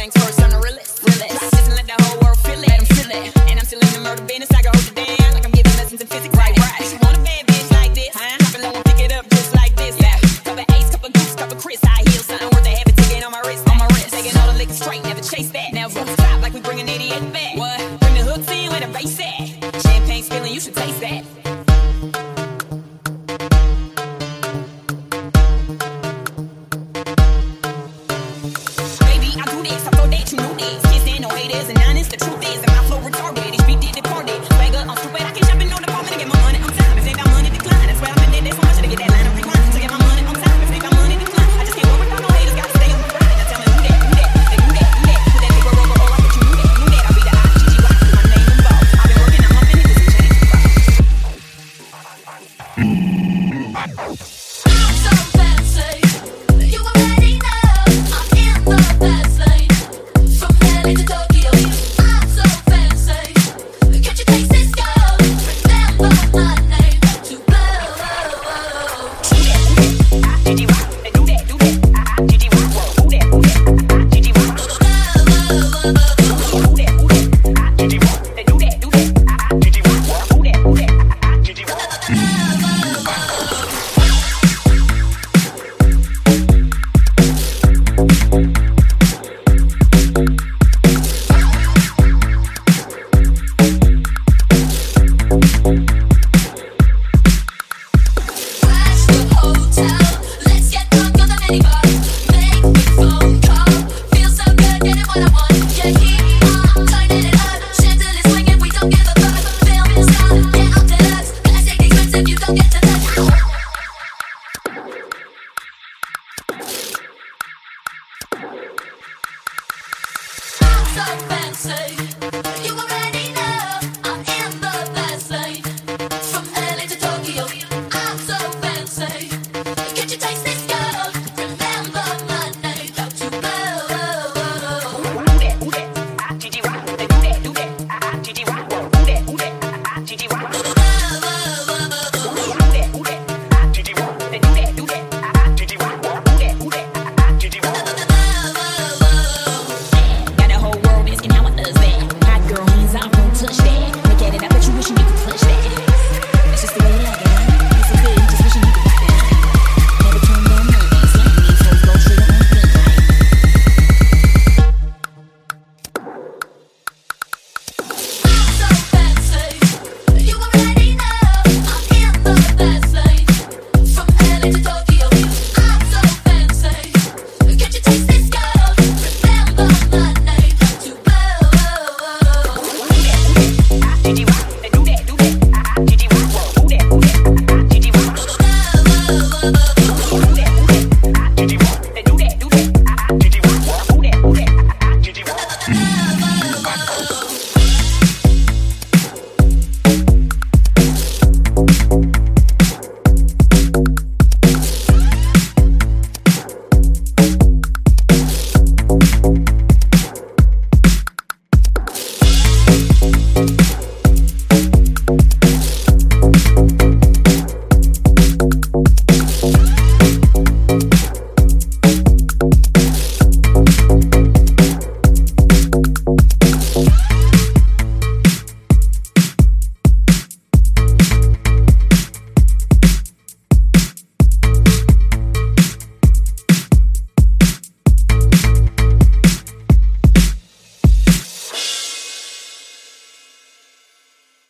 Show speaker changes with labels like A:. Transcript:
A: things first, I'm the realest. Listen, let the whole world feel it. Let them feel it. And I'm still in the murder business. I can hold it down like I'm giving lessons in physics. Right. She want a bad bitch like this. Drop it low and pick it up just like this. Yeah. Couple A's, couple Goose, couple Chris. High heels, something worth a habit ticket on my wrist. Taking all the liquor straight, never chase that. Now roof top like we bringing 88 back. What? Bring the hooks in where the bass at. Champagne spilling, you should taste that. Baby, I do this, I thought that you knew this. Kids ain't no haters and honest, the truth is that my flow retarded. Each beat did departed. Swagger, I'm stupid, I can jump in on the apartment and get my money on time. If they got money, decline. That's why I'm in there so much to get that line of recline. To get my money on time. If they got money, decline. I just can't worry about no haters, gotta stay on my grind. Now tell me who that. They do that. Who that nigga roll over, oh, I bet you knew that. I'll be the IGG rock with my name involved. I've been working, I'm up in it, this some change.
B: So fancy, you already know I'm in the fast lane. From LA to Tokyo, I'm so fancy. Can't you taste this gold? Remember my name to blow.
A: IGG rock, they do that. IGG rock, who that? IGG rock, who that? IGG rock, they do that. IGG rock, who that? IGG rock.
B: Crash the hotel, let's get drunk on the minibar. Make the phone call, feel so good, getting what I want. Yeah, keep on turning it up. Chandelier swinging, we don't give a fuck. Film is on, get up to us. Plastic expensive, you don't get to touch. So fancy.